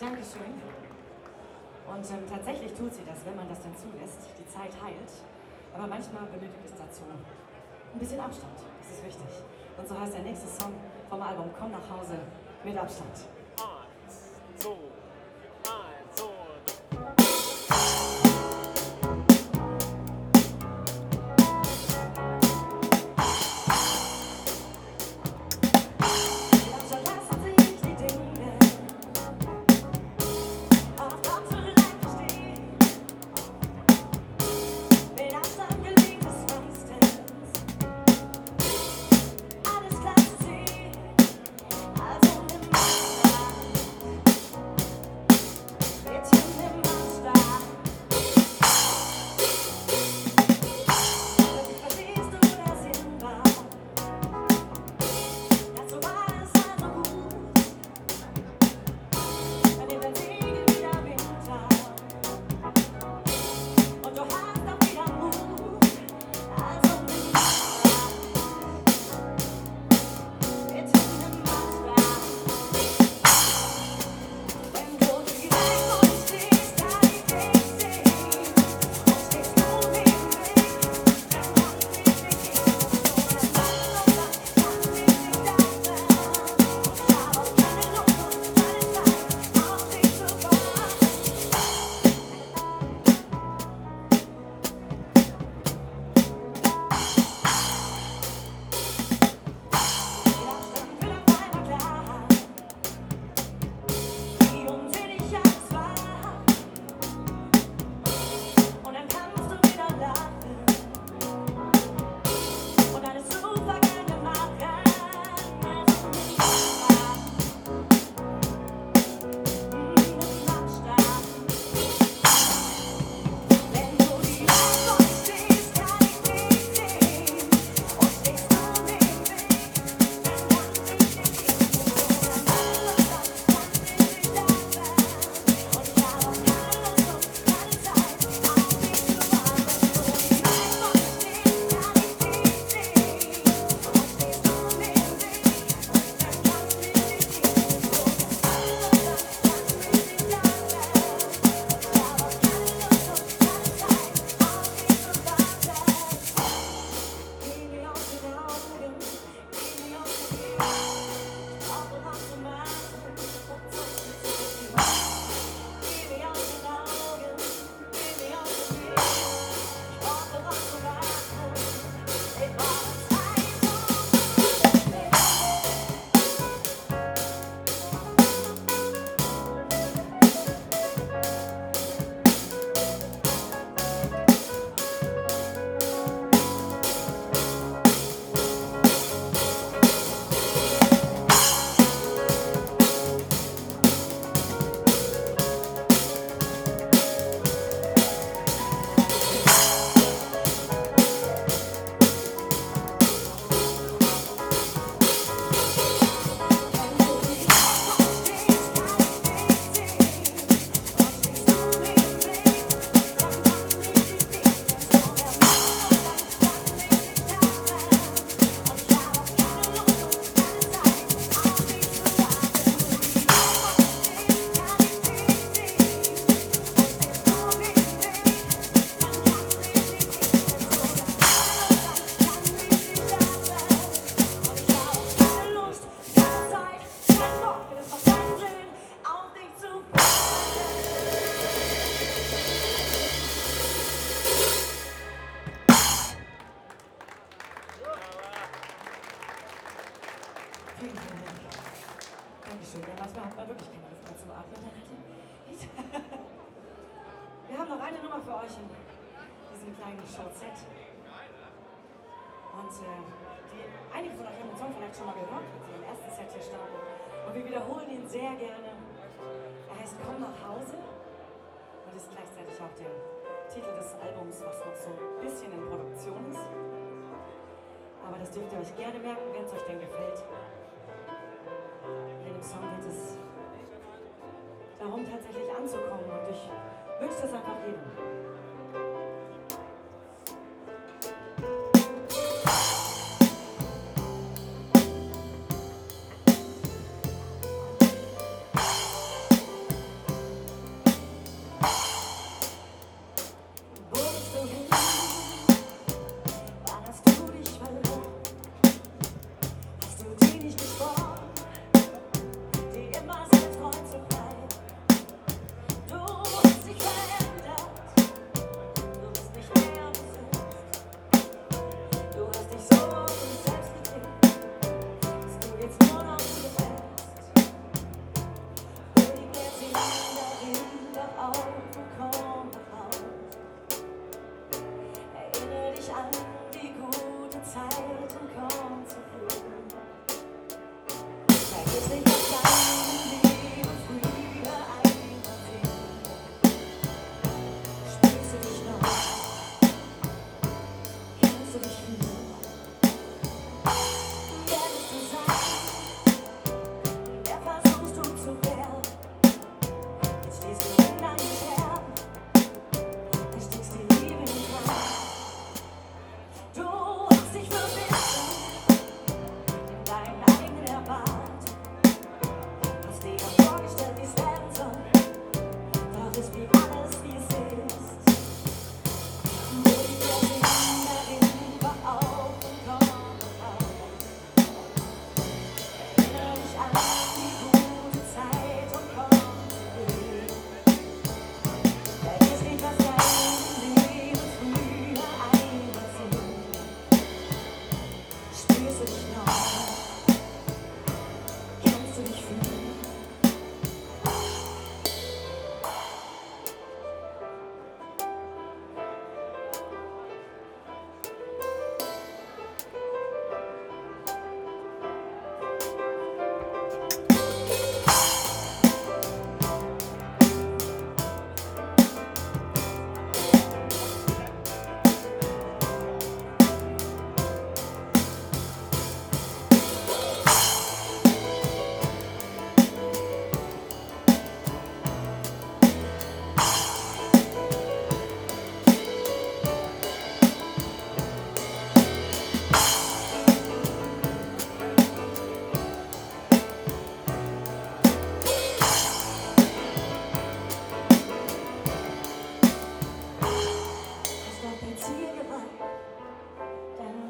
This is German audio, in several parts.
Dankeschön. Und tatsächlich tut sie das, wenn man das dann zulässt. Die Zeit heilt. Aber manchmal benötigt es dazu ein bisschen Abstand. Das ist wichtig. Und so heißt der nächste Song vom Album Komm nach Hause mit Abstand. Eins, zwei, eins, zwei. Dankeschön. Ja, manchmal hat man wirklich keine Luft mehr zum Atmen. Wir haben noch eine Nummer für euch in diesem kleinen Short-Set. Und einige von euch haben den Song vielleicht schon mal gehört, als sie im ersten Set hier standen. Und wir wiederholen ihn sehr gerne. Er heißt Komm nach Hause und ist gleichzeitig auch der Titel des Albums, was noch so ein bisschen in Produktion ist. Aber das dürft ihr euch gerne merken, wenn es euch denn gefällt. In dem Song geht es darum, tatsächlich anzukommen. Und ich wünsche das einfach jedem.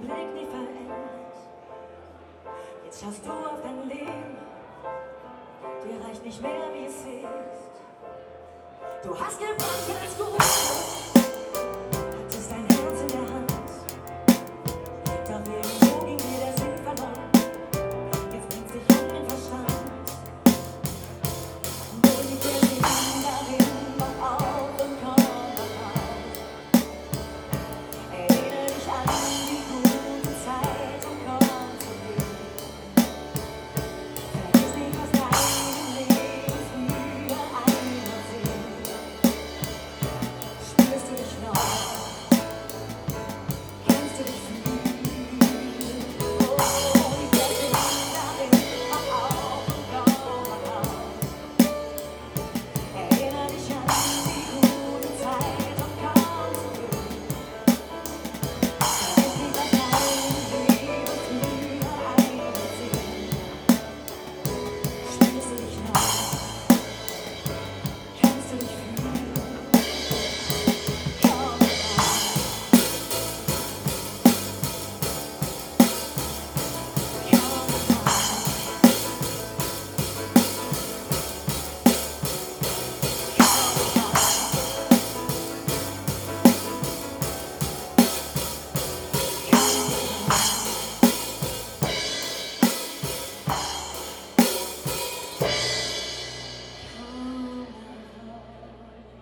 Blick nie verändert. Jetzt schaust du auf dein Leben, dir reicht nicht mehr, wie es ist. Du hast gebrannt, als du hattest dein Herz in der Hand. Doch irgendwo ging dir der Sinn verloren. Jetzt bringt's dich an den Verstand. Bringt dir die darin, mach auf und komm nach Haus. Erinnere dich an die gute Zeit und komm zurück. Vergiss nicht, was deinem Leben früher einmal sind. Spürst du dich noch? Kannst du dich fühlen? Oh, die Welt ist darin, mach auf und komm nach Haus. Erinnere dich an die gute Zeit und komm zurück. Vergiss nicht, was deinem Leben früher einmal sind. Spürst du dich noch? Kannst du dich fühlen? Komm nach Haus.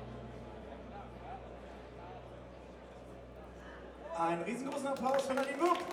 Einen riesengroßen Applaus für Nadine Wu.